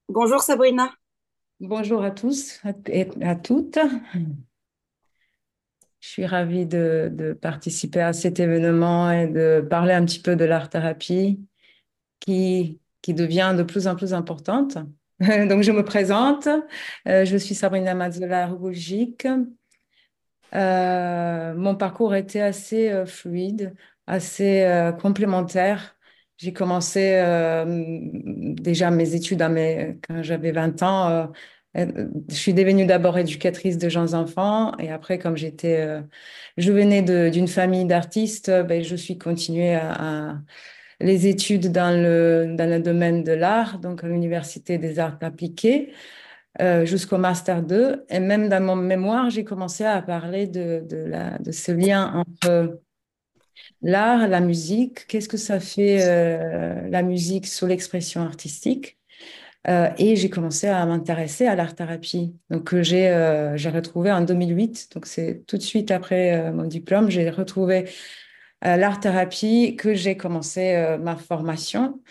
Bonjour Sabrina. Bonjour à tous et à toutes. Je suis ravie de participer à cet événement et de parler un petit peu de l'art-thérapie qui devient de plus en plus importante. Donc, je me présente. Je suis Sabrina Mazzola-Rugoljic. Mon parcours était assez fluide, assez complémentaire. J'ai commencé déjà mes études quand j'avais 20 ans. Je suis devenue d'abord éducatrice de jeunes enfants et après, comme je venais d'une famille d'artistes, ben, je suis continuée à les études dans le domaine de l'art, donc à l'Université des arts appliqués jusqu'au Master 2. Et même dans mon mémoire, j'ai commencé à parler de ce lien entre l'art, la musique, qu'est-ce que ça fait la musique sur l'expression artistique. Et j'ai commencé à m'intéresser à l'art-thérapie, donc que j'ai retrouvé en 2008. Donc c'est tout de suite après mon diplôme, j'ai retrouvé l'art-thérapie que j'ai commencé ma formation.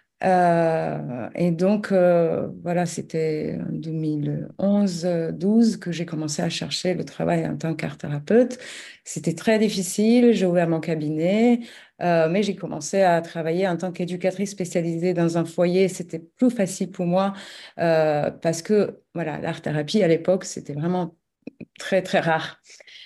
Et donc, voilà, c'était en 2011-12 que j'ai commencé à chercher le travail en tant qu'art thérapeute. C'était très difficile, j'ai ouvert mon cabinet, mais j'ai commencé à travailler en tant qu'éducatrice spécialisée dans un foyer. C'était plus facile pour moi parce que, voilà, l'art-thérapie à l'époque, c'était vraiment très, très rare.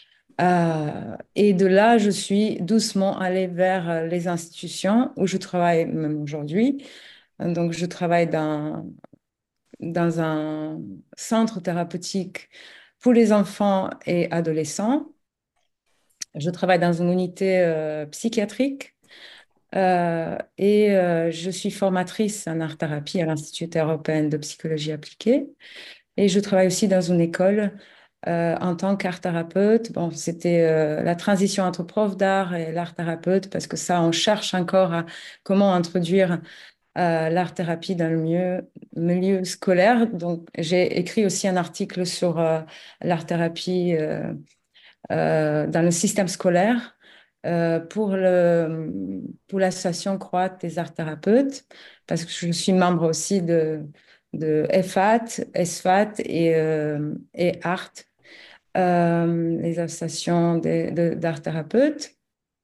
Et de là, je suis doucement allée vers les institutions où je travaille même aujourd'hui. Donc, je travaille dans un centre thérapeutique pour les enfants et adolescents. Je travaille dans une unité psychiatrique et je suis formatrice en art-thérapie à l'Institut européen de psychologie appliquée. Et je travaille aussi dans une école en tant qu'art thérapeute. Bon, c'était la transition entre prof d'art et l'art thérapeute parce que ça, on cherche encore à comment introduire l'art-thérapie dans le milieu scolaire. Donc, j'ai écrit aussi un article sur l'art-thérapie dans le système scolaire pour l'association croate des arts thérapeutes, parce que je suis membre aussi de FAT, SFAT et ART, les associations d'art thérapeutes.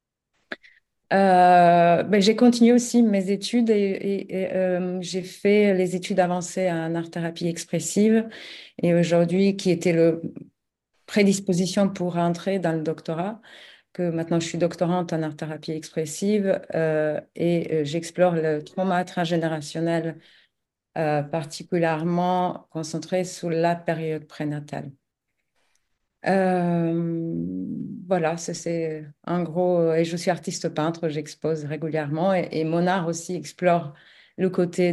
Ben, j'ai continué aussi mes études et j'ai fait les études avancées en art-thérapie expressive et aujourd'hui qui était le prédisposition pour entrer dans le doctorat, que maintenant je suis doctorante en art-thérapie expressive et j'explore le trauma transgénérationnel particulièrement concentré sur la période prénatale. Voilà, c'est en gros, et je suis artiste peintre, j'expose régulièrement et mon art aussi explore le côté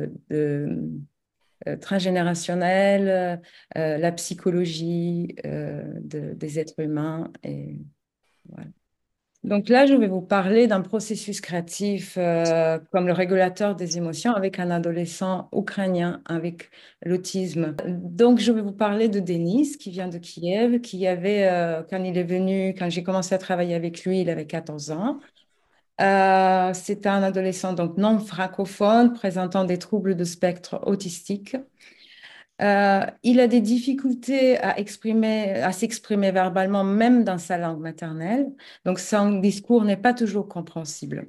transgénérationnel, la psychologie des êtres humains et voilà. Donc là, je vais vous parler d'un processus créatif comme le régulateur des émotions avec un adolescent ukrainien avec l'autisme. Donc, je vais vous parler de Denis qui vient de Kiev, qui avait, quand il est venu, quand j'ai commencé à travailler avec lui, il avait 14 ans. C'était un adolescent donc non francophone présentant des troubles de spectre autistique. Il a des difficultés à s'exprimer verbalement, même dans sa langue maternelle. Donc, son discours n'est pas toujours compréhensible.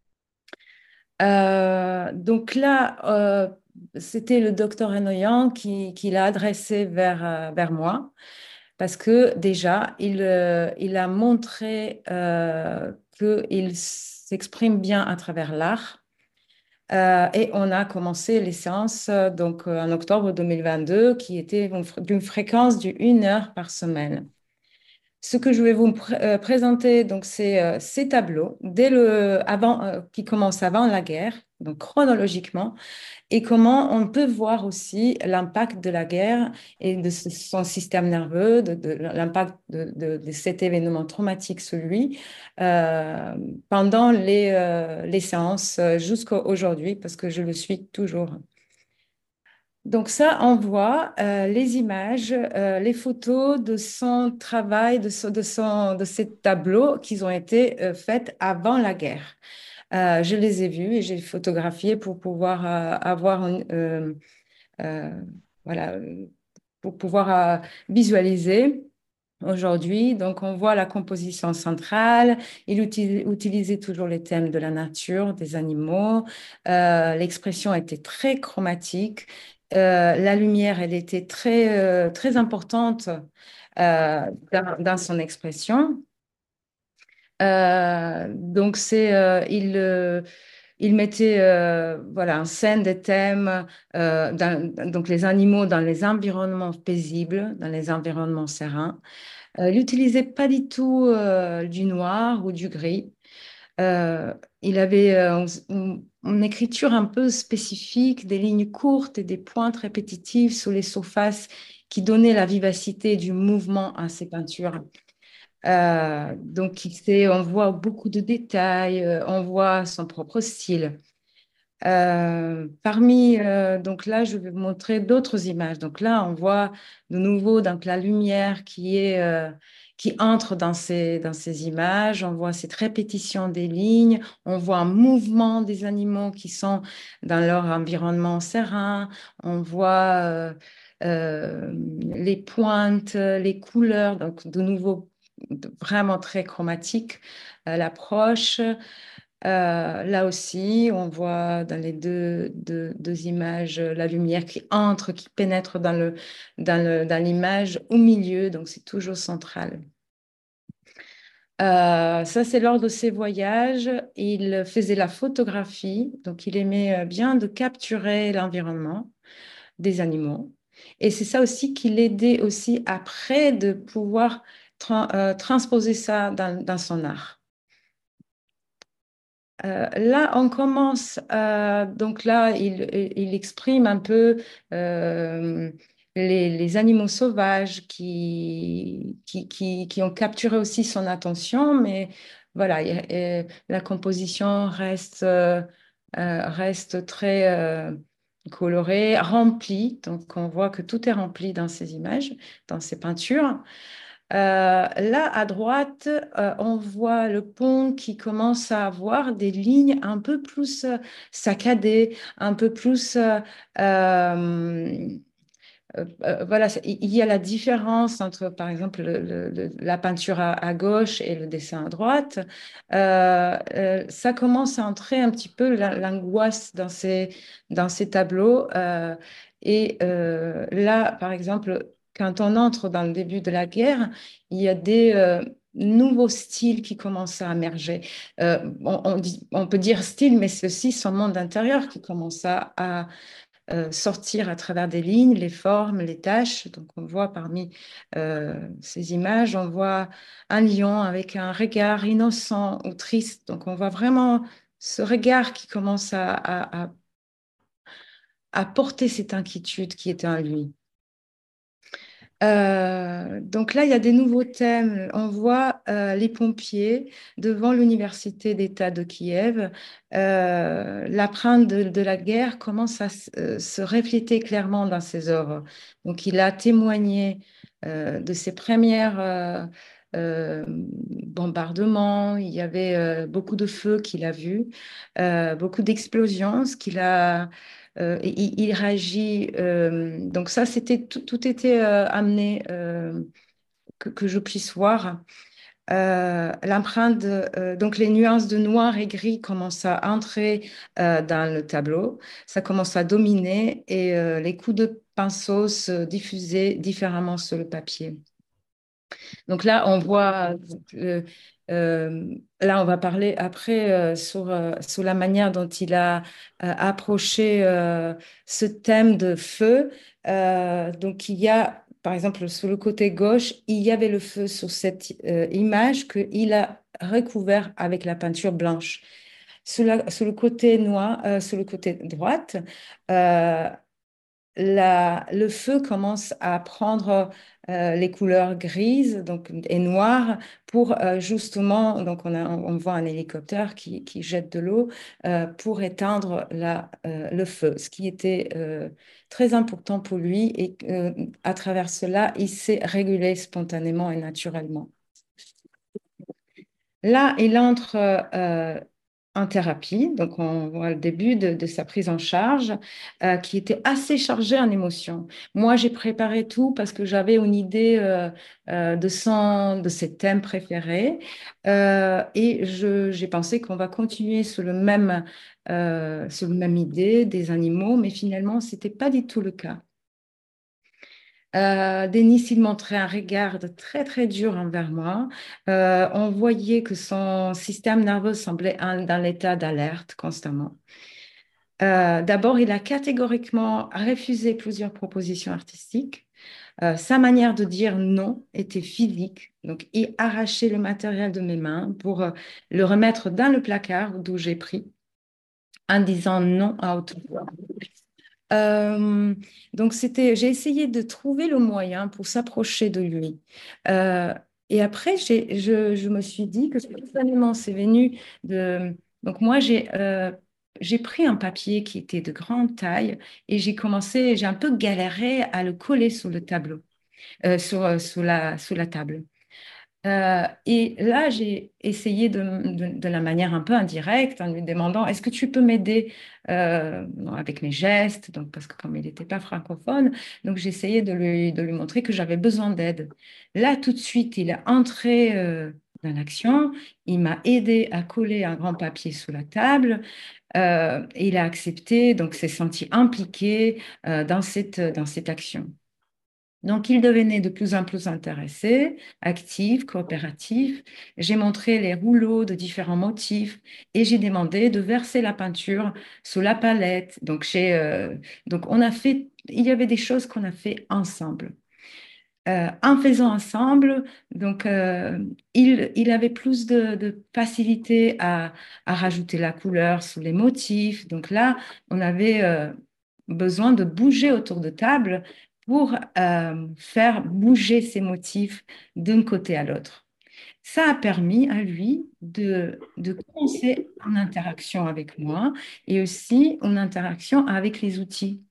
Donc là, c'était le docteur Hanoyan qui l'a adressé vers moi parce que déjà, il a montré qu'il s'exprime bien à travers l'art. Et on a commencé les séances donc, en octobre 2022 qui étaient d'une fréquence de 1 heure par semaine. Ce que je vais vous présenter, donc, c'est ces tableaux qui commencent avant la guerre, donc chronologiquement, et comment on peut voir aussi l'impact de la guerre et de son système nerveux, de l'impact de cet événement traumatique sur lui pendant les séances jusqu'à aujourd'hui, parce que je le suis toujours. Donc ça, on voit les images, les photos de son travail, de ces tableaux qui ont été faits avant la guerre. Je les ai vus et j'ai photographié pour pouvoir avoir euh, voilà, pour pouvoir visualiser. Aujourd'hui, donc on voit la composition centrale. Il utilisait toujours les thèmes de la nature, des animaux. L'expression était très chromatique. La lumière, elle était très importante dans son expression. Donc il mettait voilà, en scène des thèmes, donc les animaux dans les environnements paisibles, dans les environnements sereins. Il n'utilisait pas du tout du noir ou du gris. Il avait une écriture un peu spécifique, des lignes courtes et des pointes répétitives sur les surfaces qui donnaient la vivacité du mouvement à ses peintures. Donc, on voit beaucoup de détails, on voit son propre style. Donc là, je vais vous montrer d'autres images. Donc là, on voit de nouveau donc, la lumière qui entre dans ces images. On voit cette répétition des lignes. On voit un mouvement des animaux qui sont dans leur environnement serein. On voit les pointes, les couleurs. Donc de nouveau, vraiment très chromatique, l'approche. Là aussi, on voit dans les deux images la lumière qui entre, qui pénètre dans l'image au milieu, donc c'est toujours central. Ça, c'est lors de ses voyages. Il faisait la photographie, donc il aimait bien de capturer l'environnement des animaux. Et c'est ça aussi qui l'aidait aussi après de pouvoir transposer ça dans son art. Là, on commence, donc là, il exprime un peu euh, les animaux sauvages qui ont capturé aussi son attention, mais voilà, la composition reste très colorée, remplie, donc on voit que tout est rempli dans ces images, dans ces peintures. Là, à droite, on voit le pont qui commence à avoir des lignes un peu plus saccadées, un peu plus euh, voilà, il y a la différence entre, par exemple, la peinture à gauche et le dessin à droite. Ça commence à entrer un petit peu l'angoisse dans ces tableaux. Là, par exemple, quand on entre dans le début de la guerre, il y a des nouveaux styles qui commencent à émerger. On peut dire style, mais c'est aussi son monde intérieur qui commence à sortir à travers des lignes, les formes, les taches. Donc, on voit parmi ces images, on voit un lion avec un regard innocent ou triste. Donc, on voit vraiment ce regard qui commence à porter cette inquiétude qui était en lui. Donc là, il y a des nouveaux thèmes. On voit les pompiers devant l'Université d'État de Kiev. L'empreinte de la guerre commence à se refléter clairement dans ses œuvres. Donc il a témoigné de ses premières bombardements. Il y avait beaucoup de feux qu'il a vus, beaucoup d'explosions, ce qu'il a il réagit. Donc ça, tout était amené que je puisse voir. Donc les nuances de noir et gris commencent à entrer dans le tableau. Ça commence à dominer et les coups de pinceau se diffusaient différemment sur le papier. Donc là, on voit, euh, là, on va parler après sur la manière dont il a approché ce thème de feu. Donc il y a, par exemple, sur le côté gauche, il y avait le feu sur cette image qu'il a recouvert avec la peinture blanche. Sur le côté noir, sur le côté droite, euh, le feu commence à prendre les couleurs grises et noires pour justement, donc on voit un hélicoptère qui jette de l'eau pour éteindre le feu, ce qui était très important pour lui et à travers cela, il s'est régulé spontanément et naturellement. Là, il entre en thérapie, donc on voit le début de sa prise en charge, qui était assez chargée en émotions. Moi, j'ai préparé tout parce que j'avais une idée de ses thèmes préférés, et j'ai pensé qu'on va continuer sur le même idée des animaux, mais finalement, c'était pas du tout le cas. Denis, il montrait un regard très, très dur envers moi. On voyait que son système nerveux semblait dans l'état d'alerte constamment. D'abord, il a catégoriquement refusé plusieurs propositions artistiques. Sa manière de dire non était physique. Donc, il arrachait le matériel de mes mains pour le remettre dans le placard d'où j'ai pris en disant non à haute voix. Euh, donc j'ai essayé de trouver le moyen pour s'approcher de lui. Euh, et après, je me suis dit que spontanément, c'est venu de. Donc moi, j'ai pris un papier qui était de grande taille et j'ai un peu galéré à le coller sur le tableau, sous la table. Et là, j'ai essayé de la manière un peu indirecte en lui demandant, est-ce que tu peux m'aider avec mes gestes, donc, parce que comme il n'était pas francophone, donc j'ai essayé de lui montrer que j'avais besoin d'aide. Là, tout de suite, il est entré dans l'action, il m'a aidé à coller un grand papier sous la table, et il a accepté, donc s'est senti impliqué dans cette action. Donc, il devenait de plus en plus intéressé, actif, coopératif. J'ai montré les rouleaux de différents motifs et j'ai demandé de verser la peinture sous la palette. Donc il y avait des choses qu'on a fait ensemble. En faisant ensemble, il avait plus de facilité à rajouter la couleur sur les motifs. Donc là, on avait besoin de bouger autour de table pour faire bouger ces motifs d'un côté à l'autre. Ça a permis à lui de commencer en interaction avec moi et aussi en interaction avec les outils.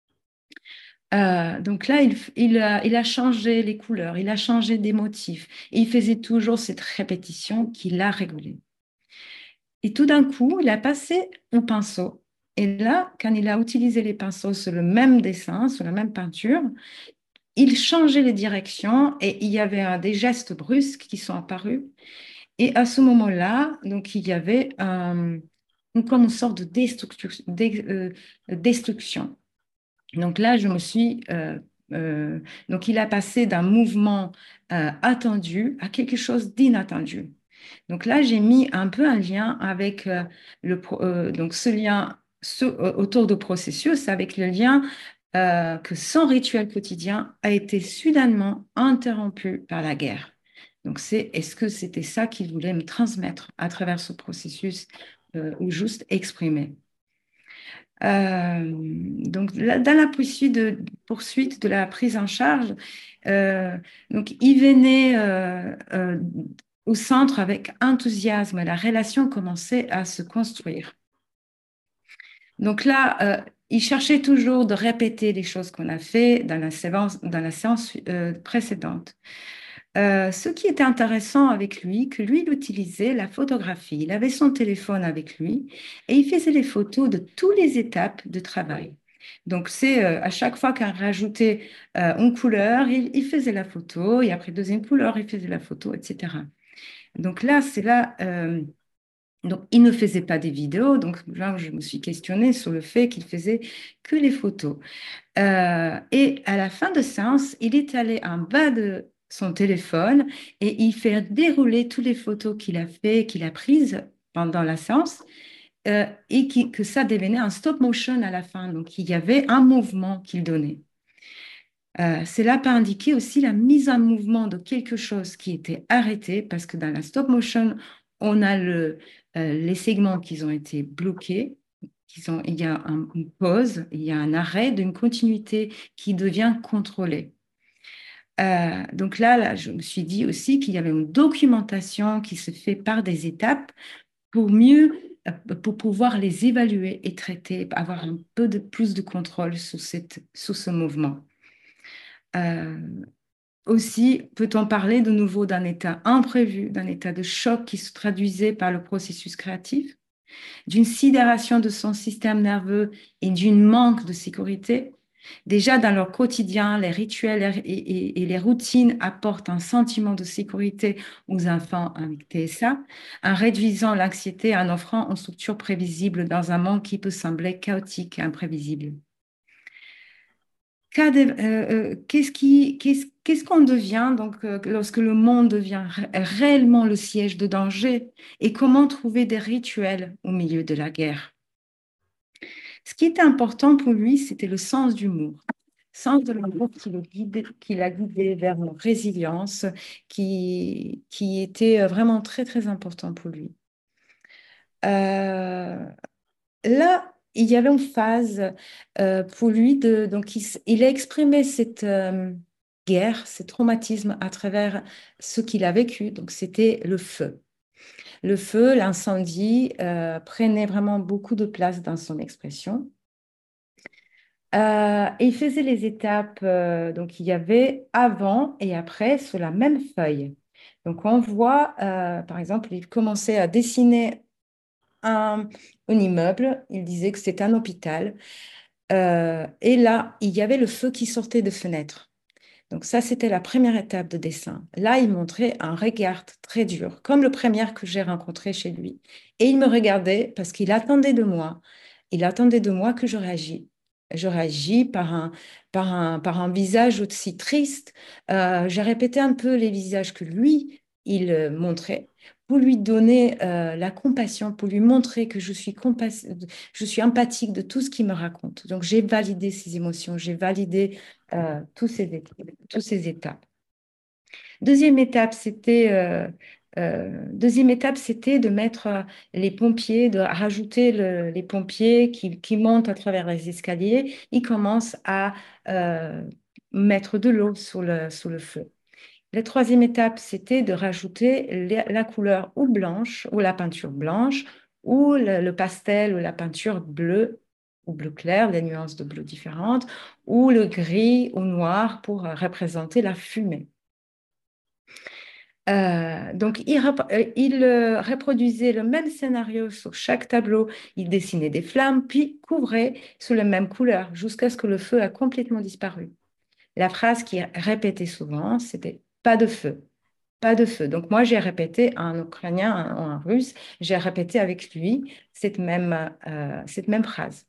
Donc là, il a changé les couleurs, il a changé des motifs. Et il faisait toujours cette répétition qui l'a régulé. Et tout d'un coup, il a passé au pinceau. Et là, quand il a utilisé les pinceaux sur le même dessin, sur la même peinture, il changeait les directions et il y avait des gestes brusques qui sont apparus. Et à ce moment-là, donc il y avait comme une sorte de destruction. Donc là, je me suis. Donc il a passé d'un mouvement attendu à quelque chose d'inattendu. Donc là, j'ai mis un peu un lien avec donc ce lien autour du processus, avec le lien que son rituel quotidien a été soudainement interrompu par la guerre. Donc est-ce que c'était ça qu'il voulait me transmettre à travers ce processus ou juste exprimer? Dans la poursuite de la prise en charge, euh, donc il venait au centre avec enthousiasme. La relation commençait à se construire. Donc là, il cherchait toujours de répéter les choses qu'on a fait dans la séance précédente. Ce qui était intéressant avec lui, que lui, il utilisait la photographie. Il avait son téléphone avec lui et il faisait les photos de toutes les étapes de travail. Donc, c'est à chaque fois qu'on rajoutait une couleur, il faisait la photo et après deuxième couleur, il faisait la photo, etc. Donc là, c'est là. Donc, il ne faisait pas des vidéos. Donc là, je me suis questionnée sur le fait qu'il faisait que les photos. Et à la fin de séance, il est allé en bas de son téléphone et il fait dérouler toutes les photos qu'il a fait, qu'il a prises pendant la séance, que ça devenait un stop motion à la fin. Donc, il y avait un mouvement qu'il donnait. Cela peut indiquer aussi la mise en mouvement de quelque chose qui était arrêté, parce que dans la stop motion, on a les segments qui ont été bloqués, il y a une pause, il y a un arrêt d'une continuité qui devient contrôlée. Donc là, je me suis dit aussi qu'il y avait une documentation qui se fait par des étapes pour pour pouvoir les évaluer et traiter, avoir un peu plus de contrôle sur ce mouvement. Euh, Aussi, peut-on parler de nouveau d'un état imprévu, d'un état de choc qui se traduisait par le processus créatif? d'une sidération de son système nerveux et d'une manque de sécurité. Déjà, dans leur quotidien, les rituels et les routines apportent un sentiment de sécurité aux enfants avec TSA, en réduisant l'anxiété, en offrant une structure prévisible dans un monde qui peut sembler chaotique et imprévisible. Qu'est-ce qu'on devient donc lorsque le monde devient réellement le siège de danger et comment trouver des rituels au milieu de la guerre? Ce qui était important pour lui, c'était le sens d'humour. Sens de l'humour qui l'a guidé vers une résilience qui était vraiment très, très important pour lui. Euh, Là, il y avait une phase pour lui donc il a exprimé cette guerre, ce traumatisme à travers ce qu'il a vécu. Donc, c'était le feu. Le feu, l'incendie prenait vraiment beaucoup de place dans son expression. Et il faisait les étapes, donc il y avait avant et après sur la même feuille. Donc on voit, par exemple, il commençait à dessiner un immeuble, il disait que c'était un hôpital. Et là, il y avait le feu qui sortait de fenêtres. Donc ça, c'était la première étape de dessin. Là, il montrait un regard très dur, comme le premier que j'ai rencontré chez lui. Et il me regardait parce il attendait de moi que je réagisse. Je réagis par un visage aussi triste. J'ai répété un peu les visages que lui, il montrait pour lui donner la compassion, pour lui montrer que je suis empathique de tout ce qu'il me raconte. Donc, j'ai validé ses émotions, j'ai validé tous ces étapes. Deuxième étape, c'était de mettre les pompiers, de rajouter les pompiers qui montent à travers les escaliers. Ils commencent à euh, mettre de l'eau sous le feu. La troisième étape, c'était de rajouter la couleur ou blanche, ou la peinture blanche, ou le pastel, ou la peinture bleue, ou bleu clair, les nuances de bleu différentes, ou le gris ou noir pour représenter la fumée. Donc, il reproduisait le même scénario sur chaque tableau. Il dessinait des flammes, puis couvrait sous la même couleur jusqu'à ce que le feu a complètement disparu. La phrase qui répétait souvent, c'était pas de feu, pas de feu. Donc, moi, j'ai répété en ukrainien, en russe, j'ai répété avec lui cette même phrase.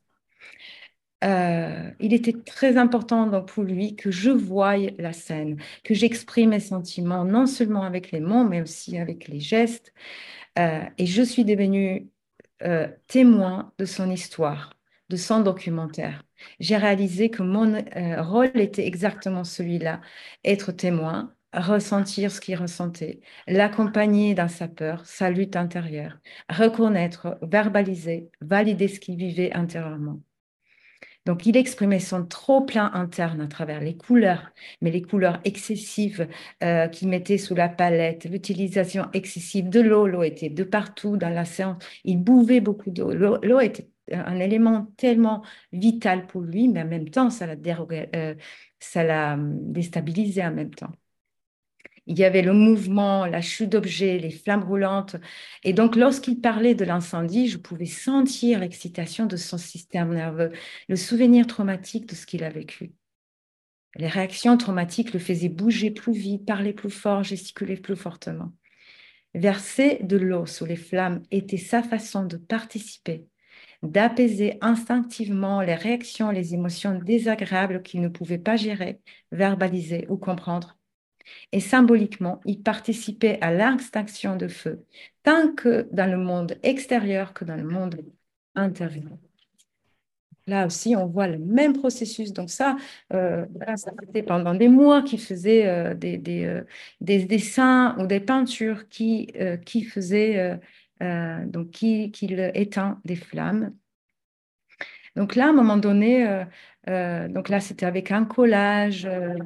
Il était très important donc, pour lui que je voie la scène, que j'exprime mes sentiments, non seulement avec les mots, mais aussi avec les gestes. Et je suis devenue témoin de son histoire, de son documentaire. J'ai réalisé que mon rôle était exactement celui-là, être témoin, ressentir ce qu'il ressentait, l'accompagner dans sa peur, sa lutte intérieure, reconnaître, verbaliser, valider ce qu'il vivait intérieurement. Donc, il exprimait son trop-plein interne à travers les couleurs, mais les couleurs excessives qu'il mettait sous la palette, l'utilisation excessive de l'eau. L'eau était de partout dans la séance. Il buvait beaucoup d'eau. L'eau était un élément tellement vital pour lui, mais en même temps, ça l'a déstabilisé en même temps. Il y avait le mouvement, la chute d'objets, les flammes roulantes. Et donc, lorsqu'il parlait de l'incendie, je pouvais sentir l'excitation de son système nerveux, le souvenir traumatique de ce qu'il a vécu. Les réactions traumatiques le faisaient bouger plus vite, parler plus fort, gesticuler plus fortement. Verser de l'eau sous les flammes était sa façon de participer, d'apaiser instinctivement les réactions, les émotions désagréables qu'il ne pouvait pas gérer, verbaliser ou comprendre et symboliquement, il participait à l'extinction de feu, tant que dans le monde extérieur que dans le monde intérieur. Là aussi, on voit le même processus. Donc ça, voilà, ça fait pendant des mois qu'il faisait des dessins ou des peintures qui faisaient, donc qui éteint des flammes. Donc là, à un moment donné, donc là, c'était avec un collage.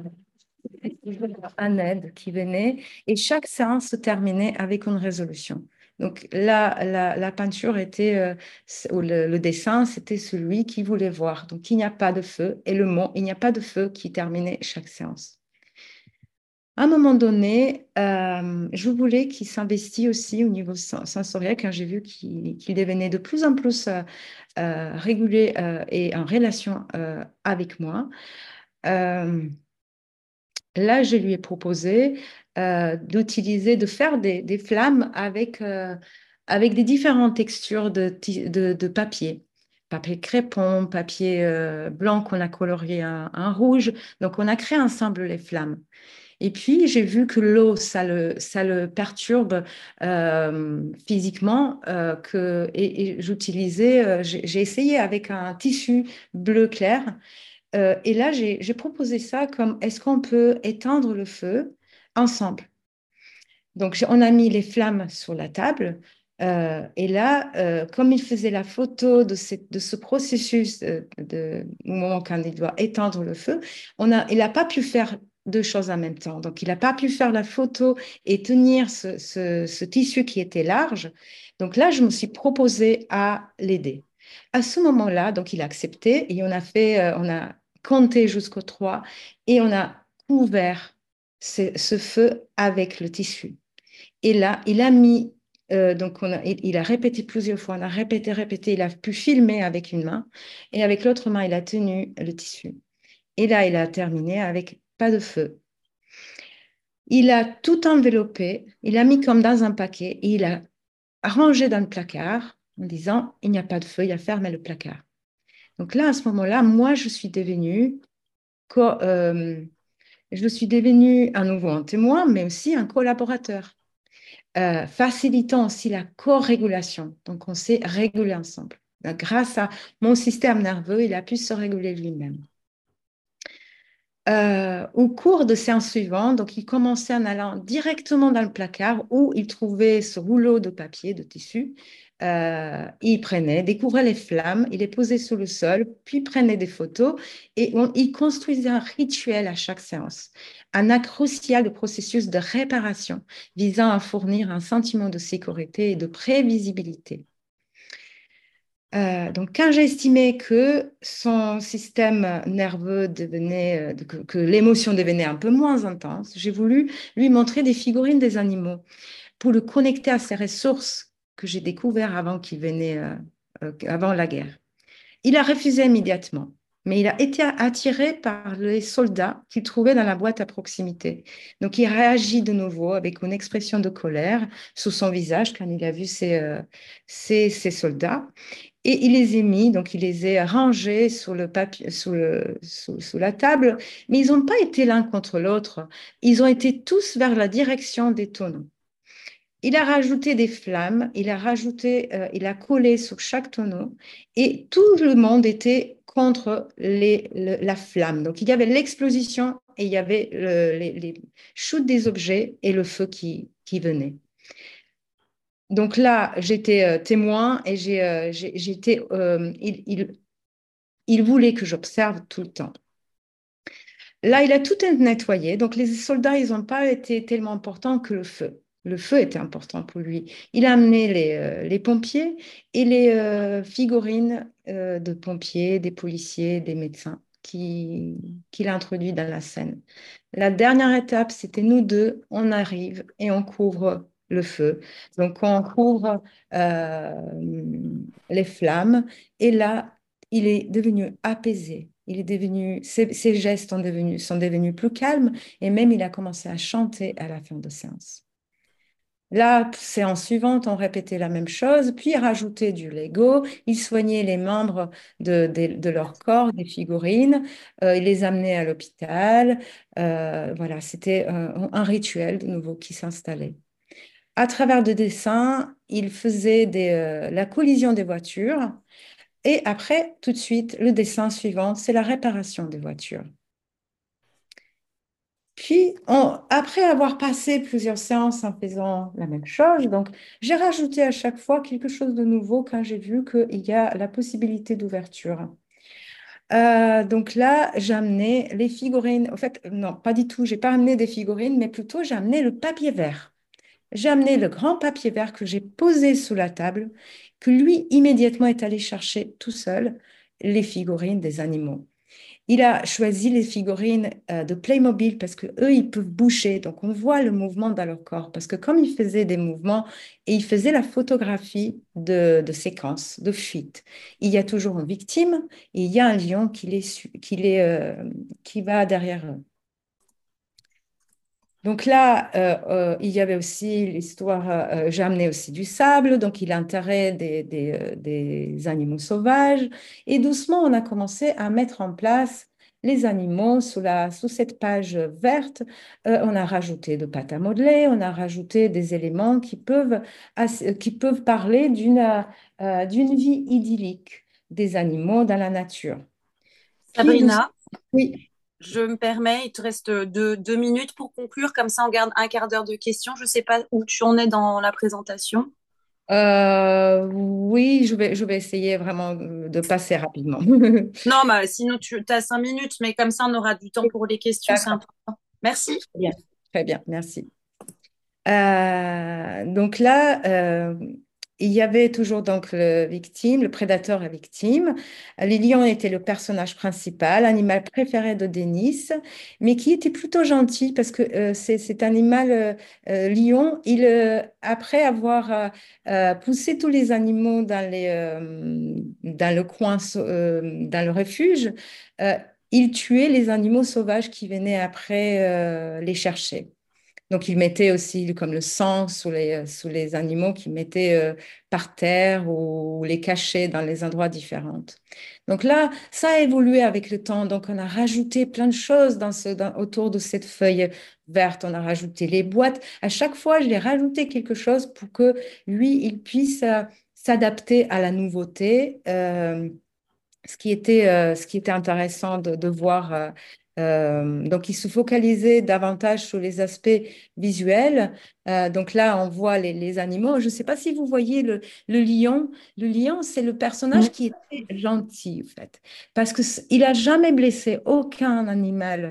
Un aide qui venait et chaque séance se terminait avec une résolution. Donc là, la peinture était, ou le dessin, c'était celui qui voulait voir. Donc il n'y a pas de feu et le mot, il n'y a pas de feu qui terminait chaque séance. À un moment donné, je voulais qu'il s'investisse aussi au niveau sensoriel quand j'ai vu qu'il devenait de plus en plus régulier et en relation avec moi. Euh, Là, je lui ai proposé de faire des flammes avec des différentes textures de papier. Papier crépon, papier blanc qu'on a colorié en rouge. Donc, on a créé ensemble les flammes. Et puis, j'ai vu que l'eau, ça le perturbe physiquement. Et j'utilisais, j'ai essayé avec un tissu bleu clair. Et là, j'ai proposé ça comme est-ce qu'on peut éteindre le feu ensemble? Donc, on a mis les flammes sur la table. Et là, comme il faisait la photo de ce processus au moment quand il doit éteindre le feu, il n'a pas pu faire deux choses en même temps. Donc, il n'a pas pu faire la photo et tenir ce tissu qui était large. Donc là, je me suis proposé à l'aider. À ce moment-là, donc, il a accepté et on a compté jusqu'au 3 et on a couvert ce feu avec le tissu. Et là, il a mis, donc il a répété plusieurs fois, on a répété, répété, il a pu filmer avec une main et avec l'autre main, il a tenu le tissu. Et là, il a terminé avec pas de feu. Il a tout enveloppé, il a mis comme dans un paquet et il a rangé dans le placard en disant, il n'y a pas de feu, il a fermé le placard. Donc là, à ce moment-là, moi, co- euh, je suis devenue à nouveau un témoin, mais aussi un collaborateur. Facilitant aussi la co-régulation. Donc, on s'est régulé ensemble. Donc, grâce à mon système nerveux, il a pu se réguler lui-même. Au cours de séances suivantes, donc il commençait en allant directement dans le placard où il trouvait ce rouleau de papier, de tissu. Il prenait, découvrait les flammes, il les posait sur le sol, puis prenait des photos et il construisait un rituel à chaque séance, un acte crucial de processus de réparation visant à fournir un sentiment de sécurité et de prévisibilité. Donc, quand j'ai estimé que son système nerveux devenait, que l'émotion devenait un peu moins intense, j'ai voulu lui montrer des figurines des animaux pour le connecter à ces ressources que j'ai découvertes avant qu'il venait, avant la guerre. Il a refusé immédiatement, mais il a été attiré par les soldats qu'il trouvait dans la boîte à proximité. Donc, il réagit de nouveau avec une expression de colère sous son visage quand il a vu ces soldats. Et il les a mis, donc il les a rangés sur le papier, sous la table, mais ils n'ont pas été l'un contre l'autre. Ils ont été tous vers la direction des tonneaux. Il a rajouté des flammes, il a collé sur chaque tonneau et tout le monde était contre la flamme. Donc il y avait l'explosion et il y avait les chutes des objets et le feu qui venait. Donc là, j'étais témoin et il voulait que j'observe tout le temps. Là, il a tout nettoyé. Donc les soldats, ils n'ont pas été tellement importants que le feu. Le feu était important pour lui. Il a amené les pompiers et les figurines de pompiers, des policiers, des médecins qu'il a introduit dans la scène. La dernière étape, c'était nous deux, on arrive et on couvre le feu. Donc, on couvre les flammes et là, il est devenu apaisé. Ses gestes sont devenus plus calmes et même il a commencé à chanter à la fin de séance. La séance suivante, on répétait la même chose, puis il rajoutait du Lego, il soignait les membres de leur corps, des figurines, il les amenait à l'hôpital. Voilà, c'était un rituel de nouveau qui s'installait. À travers des dessins, il faisait la collision des voitures et après, tout de suite, le dessin suivant, c'est la réparation des voitures. Puis, après avoir passé plusieurs séances en faisant la même chose, donc j'ai rajouté à chaque fois quelque chose de nouveau quand j'ai vu qu'il y a la possibilité d'ouverture. Donc là, j'ai amené les figurines. En fait, non, pas du tout. J'ai pas amené des figurines, mais plutôt j'ai amené le papier vert. J'ai amené le grand papier vert que j'ai posé sous la table, que lui immédiatement est allé chercher tout seul les figurines des animaux. Il a choisi les figurines de Playmobil parce que eux, ils peuvent bouger. Donc, on voit le mouvement dans leur corps. Parce que comme il faisait des mouvements et il faisait la photographie de séquences, de fuite, il y a toujours une victime et il y a un lion qui va derrière eux. Donc là, il y avait aussi l'histoire, j'ai amené aussi du sable, donc il a intérêt des animaux sauvages. Et doucement, on a commencé à mettre en place les animaux sous cette page verte. On a rajouté de pâte à modeler, on a rajouté des éléments qui peuvent parler d'une vie idyllique des animaux dans la nature. Puis doucement, Sabrina, oui. je me permets, il te reste deux minutes pour conclure, comme ça on garde un quart d'heure de questions. Je ne sais pas où tu en es dans la présentation. Oui, je vais essayer vraiment de passer rapidement. Non, bah, sinon tu as 5 minutes, mais comme ça on aura du temps pour les questions, c'est D'accord, important. Merci. bien. Très bien, merci. Donc là, il y avait toujours donc le victime, le prédateur et victime. Les lions étaient le personnage principal, l'animal préféré de Denis, mais qui était plutôt gentil parce que cet animal lion, après avoir poussé tous les animaux dans le coin, dans le refuge, euh, il tuait les animaux sauvages qui venaient après les chercher. Donc, il mettait aussi comme le sang sous les animaux qu'il mettait par terre ou les cachait dans les endroits différents. Donc là, ça a évolué avec le temps. Donc, on a rajouté plein de choses autour de cette feuille verte. On a rajouté les boîtes. À chaque fois, je l'ai rajouté quelque chose pour que lui, il puisse s'adapter à la nouveauté. Ce qui était intéressant de voir. Donc, il se focalisait davantage sur les aspects visuels. Donc là, on voit les animaux. Je ne sais pas si vous voyez le lion. Le lion, c'est le personnage qui était gentil, en fait, parce que il a jamais blessé aucun animal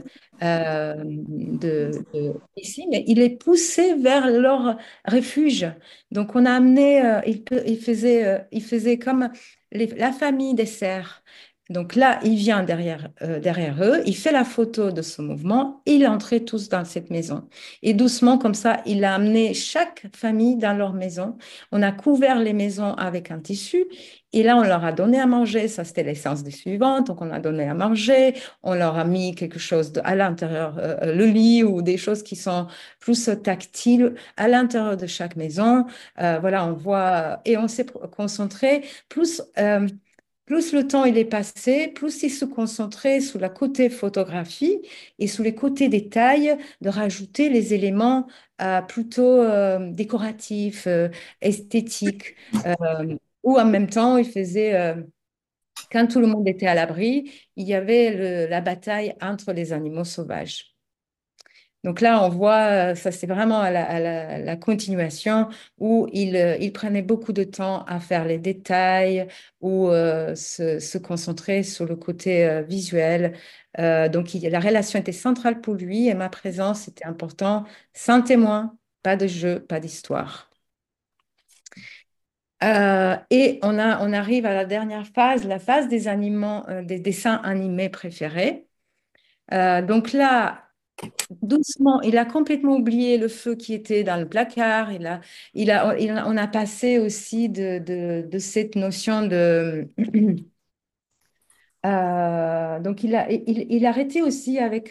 ici, mais il est poussé vers leur refuge. Donc, on a amené, il faisait comme la famille des cerfs. Donc là, il vient derrière eux, il fait la photo de ce mouvement, il entrait tous dans cette maison. Et doucement, comme ça, il a amené chaque famille dans leur maison. On a couvert les maisons avec un tissu et là, on leur a donné à manger. Ça, c'était l'essence des suivantes. Donc, on a donné à manger, on leur a mis quelque chose à l'intérieur, le lit ou des choses qui sont plus tactiles à l'intérieur de chaque maison. Voilà, on voit et on s'est concentré plus le temps il est passé, plus il se concentrait sur la côté photographie et sur les côtés détails de rajouter les éléments plutôt décoratifs, esthétiques, ou en même temps il faisait, quand tout le monde était à l'abri, il y avait la bataille entre les animaux sauvages. Donc là, on voit, ça c'est vraiment la continuation où il prenait beaucoup de temps à faire les détails ou se concentrer sur le côté visuel. Donc la relation était centrale pour lui et ma présence était importante. Sans témoin, pas de jeu, pas d'histoire. Et on arrive à la dernière phase, la phase des animaux, des dessins animés préférés. Donc là, doucement, il a complètement oublié le feu qui était dans le placard. On a passé aussi de cette notion de... donc, il a arrêté aussi avec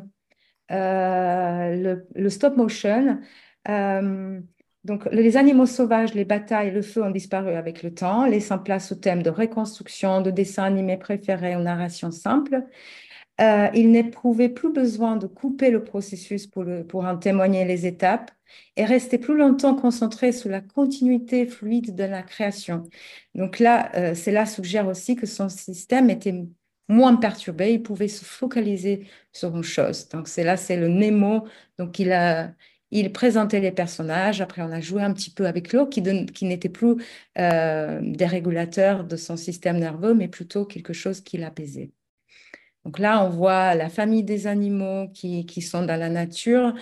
le stop motion. Euh, donc, les animaux sauvages, les batailles, le feu ont disparu avec le temps, laissant place au thème de reconstruction, de dessins animés préférés aux narrations simples. Il n'éprouvait plus besoin de couper le processus pour en témoigner les étapes et restait plus longtemps concentré sur la continuité fluide de la création. Donc là, cela suggère aussi que son système était moins perturbé, il pouvait se focaliser sur une chose. Donc c'est le Nemo. Donc il présentait les personnages, après on a joué un petit peu avec l'eau qui n'était plus des régulateurs de son système nerveux, mais plutôt quelque chose qui l'apaisait. Donc là, on voit la famille des animaux qui sont dans la nature,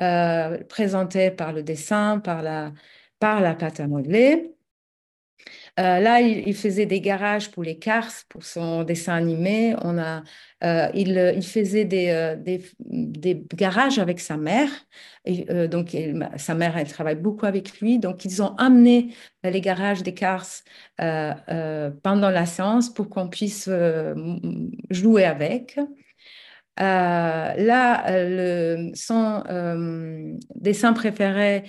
présentée par le dessin, par la pâte à modeler. Là, il faisait des garages pour les Cars, pour son dessin animé. Il faisait des garages avec sa mère. Sa mère, elle travaille beaucoup avec lui. Donc, ils ont amené les garages des Cars pendant la séance pour qu'on puisse jouer avec. Là, son dessin préféré,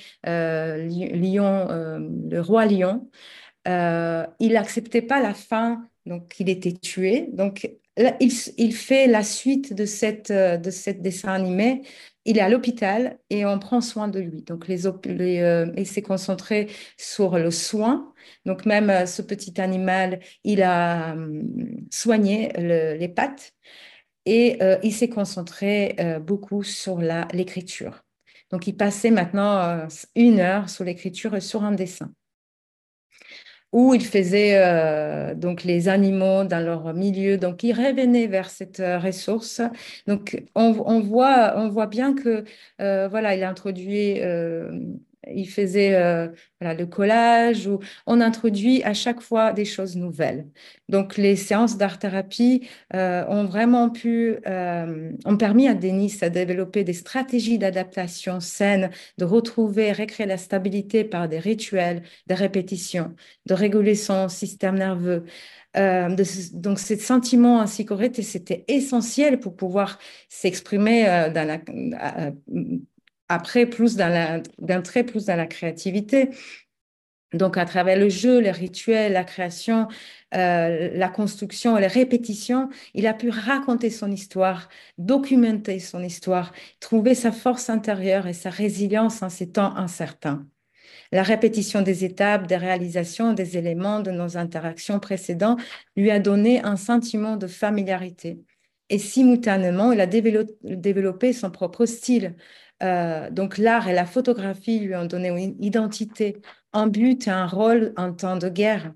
le roi lion, il n'acceptait pas la fin, donc il était tué. Donc là, il fait la suite de cette dessin animé. Il est à l'hôpital et on prend soin de lui. Donc il s'est concentré sur le soin. Donc même ce petit animal, il a soigné les pattes et il s'est concentré beaucoup sur l'écriture. Donc il passait maintenant 1 heure sur l'écriture et sur un dessin où il faisait donc les animaux dans leur milieu. Donc, il revenait vers cette ressource. Donc, on voit bien que voilà, il a introduit, il faisait voilà, le collage, où on introduit à chaque fois des choses nouvelles. Donc, les séances d'art-thérapie ont permis à Denis de développer des stratégies d'adaptation saines, de retrouver, recréer la stabilité par des rituels, des répétitions de réguler son système nerveux. Donc, ce sentiment ainsi correct, c'était essentiel pour pouvoir s'exprimer après d'entrer plus dans la créativité. Donc, à travers le jeu, les rituels, la création, la construction et les répétitions, il a pu raconter son histoire, documenter son histoire, trouver sa force intérieure et sa résilience en ces temps incertains. La répétition des étapes, des réalisations, des éléments de nos interactions précédentes lui a donné un sentiment de familiarité. Et simultanément, il a développé son propre style. Donc l'art et la photographie lui ont donné une identité, un but et un rôle en temps de guerre.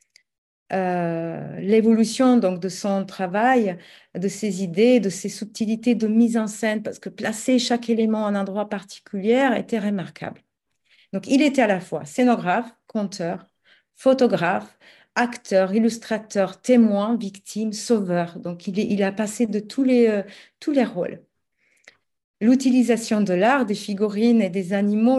L'évolution donc de son travail, de ses idées, de ses subtilités de mise en scène, parce que placer chaque élément en un endroit particulier était remarquable. Donc, il était à la fois scénographe, conteur, photographe, acteur, illustrateur, témoin, victime, sauveur. Donc, il a passé de tous les rôles. L'utilisation de l'art, des figurines et des animaux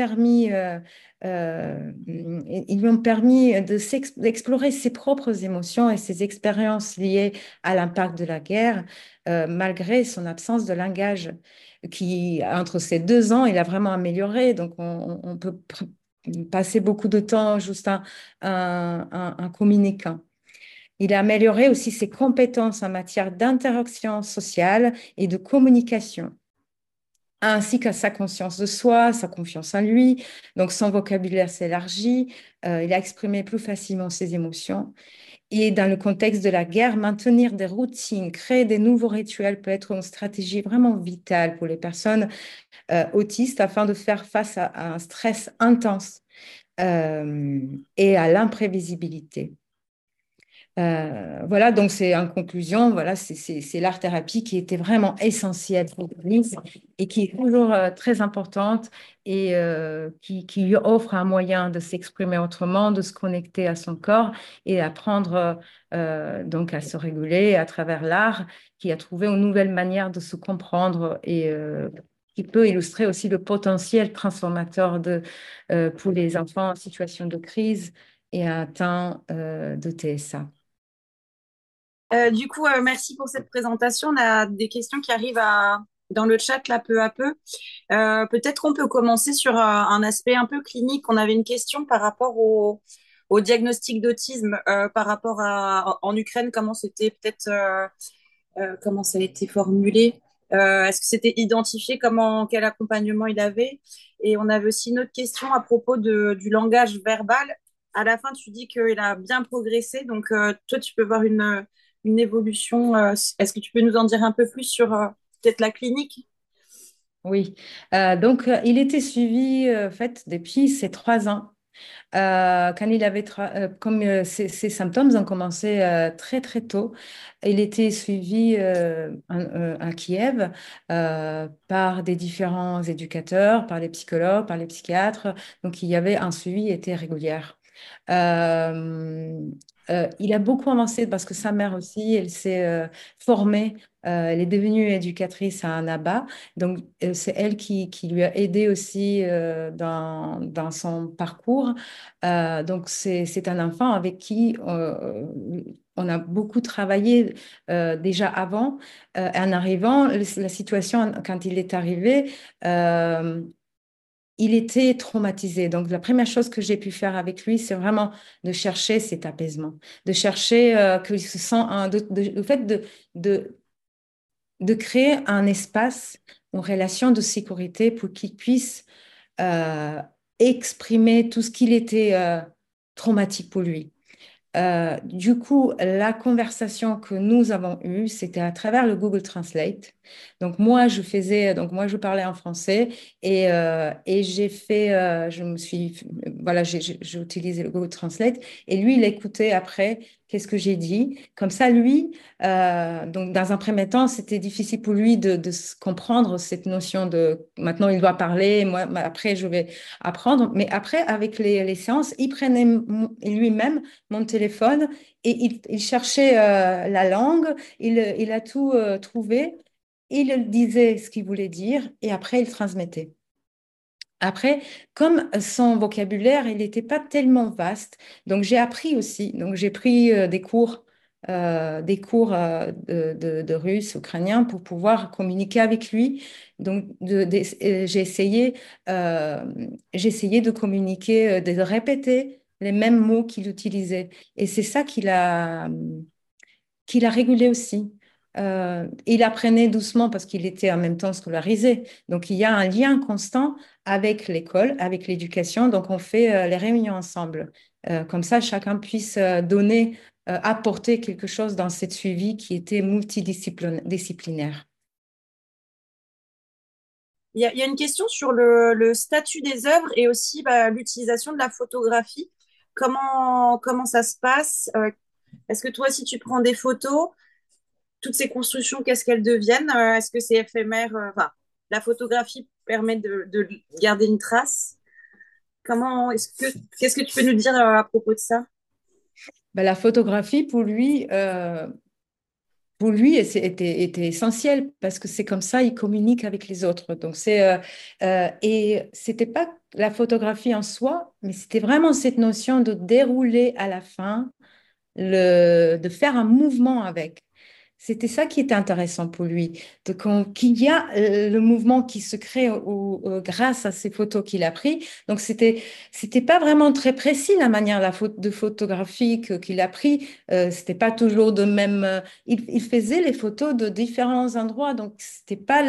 ils lui ont permis d'explorer ses propres émotions et ses expériences liées à l'impact de la guerre, malgré son absence de langage, qui, entre ces 2 ans, il a vraiment amélioré. Donc, on peut passer beaucoup de temps juste en communiquant. Il a amélioré aussi ses compétences en matière d'interaction sociale et de communication ainsi qu'à sa conscience de soi, sa confiance en lui. Donc, son vocabulaire s'élargit, il a exprimé plus facilement ses émotions. Et dans le contexte de la guerre, maintenir des routines, créer des nouveaux rituels peut être une stratégie vraiment vitale pour les personnes autistes afin de faire face à un stress intense et à l'imprévisibilité. Voilà, donc c'est en conclusion, voilà, c'est l'art-thérapie qui était vraiment essentielle pour Denise et qui est toujours très importante et qui lui offre un moyen de s'exprimer autrement, de se connecter à son corps et apprendre donc à se réguler à travers l'art, qui a trouvé une nouvelle manière de se comprendre et qui peut illustrer aussi le potentiel transformateur pour les enfants en situation de crise et atteints de TSA. Du coup, merci pour cette présentation. On a des questions qui arrivent dans le chat là peu à peu. Peut-être qu'on peut commencer sur un aspect un peu clinique. On avait une question par rapport au diagnostic d'autisme, par rapport en Ukraine, comment c'était peut-être comment ça a été formulé. Est-ce que c'était identifié, quel accompagnement il avait? Et on avait aussi une autre question à propos du langage verbal. À la fin, tu dis qu'il a bien progressé. Donc, toi, tu peux voir une évolution. Est-ce que tu peux nous en dire un peu plus sur peut-être la clinique? Oui, il était suivi en fait depuis ses 3 ans. Quand il avait comme ses symptômes ont commencé très très tôt, il était suivi à Kiev par des différents éducateurs, par les psychologues, par les psychiatres. Donc il y avait un suivi était régulier. Euh, il a beaucoup avancé parce que sa mère aussi, elle s'est formée, elle est devenue éducatrice à Annaba. Donc, c'est elle qui lui a aidé aussi dans son parcours. Donc, c'est un enfant avec qui on a beaucoup travaillé déjà avant. En arrivant, la situation, quand il est arrivé, euh, il était traumatisé. Donc, la première chose que j'ai pu faire avec lui, c'est vraiment de chercher cet apaisement, de chercher qu'il se sent le fait de, de créer un espace, une relation de sécurité pour qu'il puisse euh, exprimer tout ce qu'il était traumatique pour lui. Du coup, la conversation que nous avons eue, c'était à travers le Google Translate. Donc moi, je parlais en français et j'ai fait, voilà, j'ai utilisé le Google Translate et lui, il écoutait après qu'est-ce que j'ai dit. Comme ça, lui, donc dans un premier temps, c'était difficile pour lui de comprendre cette notion de maintenant il doit parler, moi, après je vais apprendre. Mais après, avec les séances, il prenait lui-même mon téléphone et il cherchait la langue, il a tout trouvé, il disait ce qu'il voulait dire et après il transmettait. Après, comme son vocabulaire, il n'était pas tellement vaste, donc j'ai appris aussi. Donc j'ai pris des cours de russe, ukrainien pour pouvoir communiquer avec lui. Donc euh, j'ai essayé de communiquer, de répéter les mêmes mots qu'il utilisait. Et c'est ça qu'il a régulé aussi. Il apprenait doucement parce qu'il était en même temps scolarisé. Donc, il y a un lien constant avec l'école, avec l'éducation. Donc, on fait les réunions ensemble. Comme ça, chacun puisse donner, apporter quelque chose dans cette suivi qui était multidisciplinaire. Il y a une question sur le statut des œuvres et aussi bah, l'utilisation de la photographie. Comment ça se passe? Est-ce que toi, si tu prends des photos, toutes ces constructions, qu'est-ce qu'elles deviennent? Est-ce que c'est éphémère? Enfin, la photographie permet de garder une trace. Qu'est-ce que tu peux nous dire à propos de ça? Ben, la photographie, pour lui, était essentiel parce que c'est comme ça il communique avec les autres. Donc et c'était pas la photographie en soi, mais c'était vraiment cette notion de dérouler à la fin, de faire un mouvement avec. C'était ça qui était intéressant pour lui, qu'il y a le mouvement qui se crée grâce à ces photos qu'il a prises. Donc, c'était pas vraiment très précis la manière de photographie qu'il a pris. C'était pas toujours de même. Il faisait les photos de différents endroits, donc c'était pas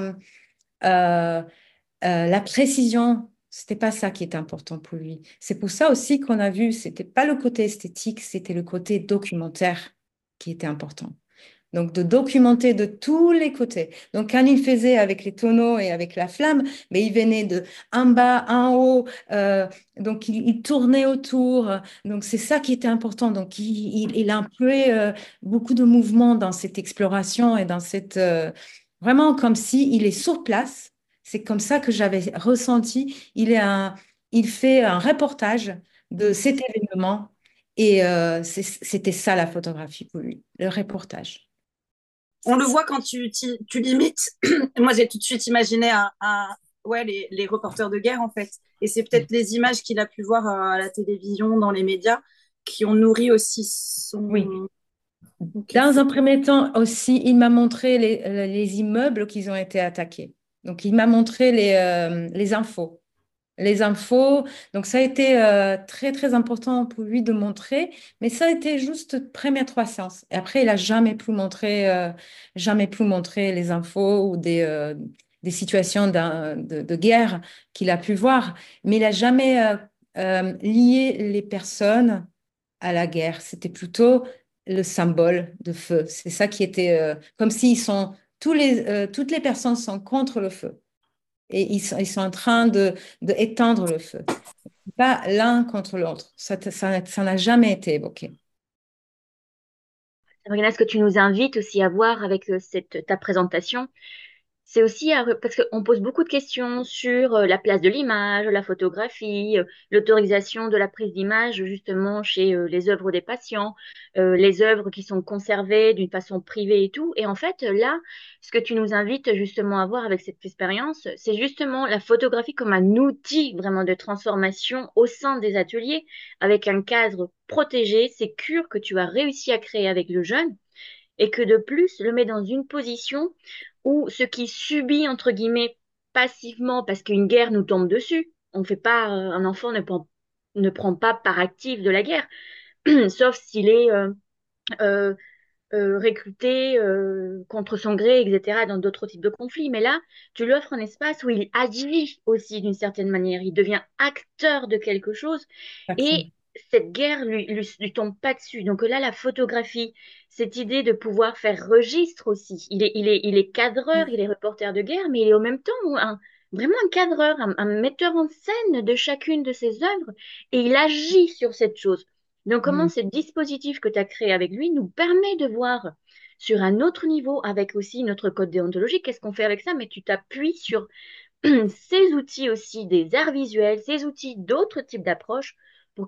euh, la précision. C'était pas ça qui était important pour lui. C'est pour ça aussi qu'on a vu, c'était pas le côté esthétique, c'était le côté documentaire qui était important. Donc, de documenter de tous les côtés. Donc, quand il faisait avec les tonneaux et avec la flamme, mais il venait de en bas, en haut. Donc, il tournait autour. Donc, c'est ça qui était important. Donc, il employait beaucoup de mouvements dans cette exploration et dans vraiment comme si il est sur place. C'est comme ça que j'avais ressenti. Il fait un reportage de cet événement et c'était ça la photographie pour lui, le reportage. On le voit quand tu limites. Moi, j'ai tout de suite imaginé ouais, les reporters de guerre, en fait. Et c'est peut-être les images qu'il a pu voir à la télévision, dans les médias, qui ont nourri aussi Oui. son... Ok, Dans un premier temps aussi, il m'a montré les immeubles qui ont été attaqués. Donc, il m'a montré les infos. Les infos, donc ça a été très, très important pour lui de montrer, mais ça a été juste première trois séances. Et après, il a jamais pu montrer les infos ou des situations de guerre qu'il a pu voir, mais il a jamais lié les personnes à la guerre. C'était plutôt le symbole de feu. C'est ça qui était comme s'ils sont toutes les personnes sont contre le feu et ils sont en train de éteindre le feu. Pas l'un contre l'autre. Ça n'a jamais été évoqué. Sabrina, ce que tu nous invites aussi à voir avec ta présentation, c'est aussi parce qu'on pose beaucoup de questions sur la place de l'image, la photographie, l'autorisation de la prise d'image justement chez les œuvres des patients, les œuvres qui sont conservées d'une façon privée et tout. Et en fait, là, ce que tu nous invites justement à voir avec cette expérience, c'est justement la photographie comme un outil vraiment de transformation au sein des ateliers, avec un cadre protégé, sécure que tu as réussi à créer avec le jeune et que de plus le met dans une position où ce qui subit, entre guillemets, passivement, parce qu'une guerre nous tombe dessus, on fait pas, un enfant ne prend pas part active de la guerre, sauf s'il est euh, recruté contre son gré, etc., dans d'autres types de conflits. Mais là, tu lui offres un espace où il agit aussi d'une certaine manière. Il devient acteur de quelque chose et cette guerre lui tombe pas dessus. Donc là, la photographie, cette idée de pouvoir faire registre aussi. Il est cadreur, il est reporter de guerre, mais il est au même temps vraiment un cadreur, un metteur en scène de chacune de ses œuvres et il agit sur cette chose. Donc, comment Mm. ce dispositif que tu as créé avec lui nous permet de voir sur un autre niveau, avec aussi notre code déontologique, qu'est-ce qu'on fait avec ça? Mais tu t'appuies sur ces outils aussi des arts visuels, ces outils d'autres types d'approches pour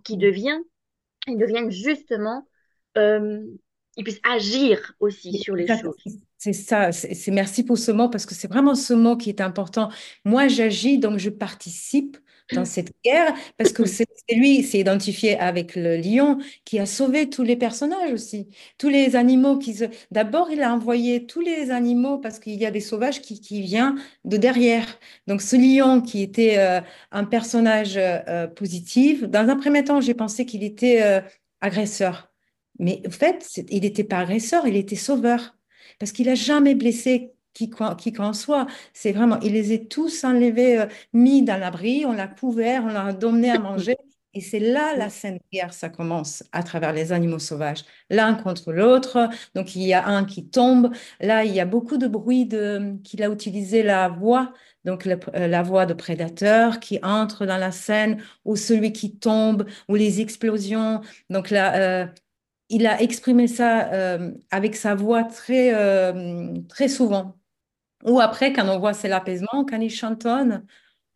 ils deviennent justement, euh, ils puissent agir aussi sur les Exact. choses. C'est ça, merci pour ce mot parce que c'est vraiment ce mot qui est important. Moi, j'agis, donc je participe dans cette guerre parce que c'est lui, il s'est identifié avec le lion qui a sauvé tous les personnages aussi, tous les animaux qui se... D'abord, il a envoyé tous les animaux parce qu'il y a des sauvages qui viennent de derrière. Donc, ce lion qui était un personnage positif, dans un premier temps, j'ai pensé qu'il était agresseur. Mais en fait, il n'était pas agresseur, il était sauveur. Parce qu'il n'a jamais blessé qui qu'en soit. C'est vraiment, il les a tous enlevés, mis dans l'abri, on l'a couvert, on l'a donné à manger. Et c'est là la scène de guerre, ça commence à travers les animaux sauvages, l'un contre l'autre. Donc il y a un qui tombe. Là, il y a beaucoup de bruit qu'il a utilisé la voix, donc la voix de prédateur qui entre dans la scène, ou celui qui tombe, ou les explosions. Donc là, il a exprimé ça avec sa voix très souvent. Ou après, quand on voit c'est l'apaisement, quand il chantonne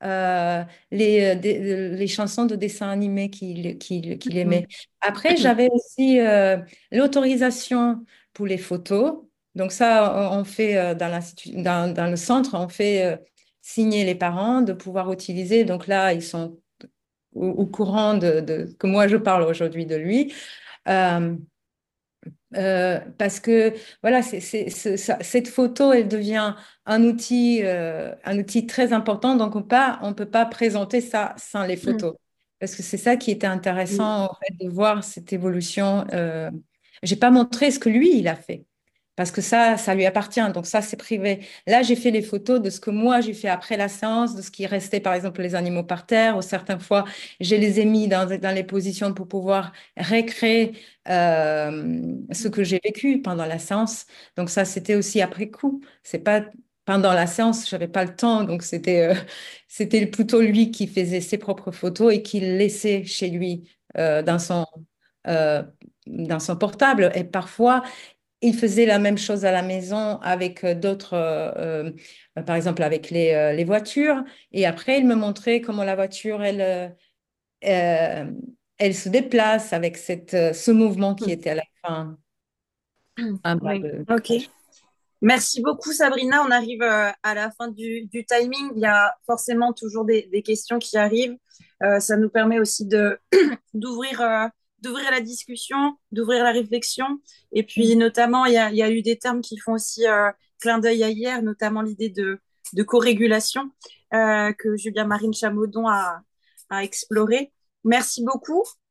les chansons de dessin animé qu'il aimait. Après, j'avais aussi l'autorisation pour les photos. Donc ça, on fait dans le centre, on fait signer les parents de pouvoir utiliser. Donc là, ils sont au courant que moi, je parle aujourd'hui de lui. Euh, Parce que voilà, cette photo, elle devient un outil très important. Donc, on peut pas présenter ça sans les photos. Parce que c'est ça qui était intéressant, en fait, de voir cette évolution. J'ai pas montré ce que lui, il a fait. Parce que ça lui appartient. Donc, ça, c'est privé. Là, j'ai fait les photos de ce que moi, j'ai fait après la séance, de ce qui restait, par exemple, les animaux par terre. Ou certaines fois, je les ai mis dans les positions pour pouvoir récréer ce que j'ai vécu pendant la séance. Donc ça, c'était aussi après coup. C'est pas pendant la séance, j'avais pas le temps, donc c'était plutôt lui qui faisait ses propres photos et qui laissait chez lui euh, dans son portable. Et parfois, il faisait la même chose à la maison avec d'autres, par exemple avec les voitures. Et après, il me montrait comment la voiture, euh, elle se déplace avec ce mouvement qui était à la fin un bas Oui. de Ok. page. Merci beaucoup, Sabrina. On arrive à la fin du timing. Il y a forcément toujours des questions qui arrivent. Ça nous permet aussi d'ouvrir d'ouvrir la discussion, d'ouvrir la réflexion. Et puis, notamment, il y a eu des termes qui font aussi clin d'œil à hier, notamment l'idée de co-régulation que Julia Marine Chabaudon a exploré. Merci beaucoup.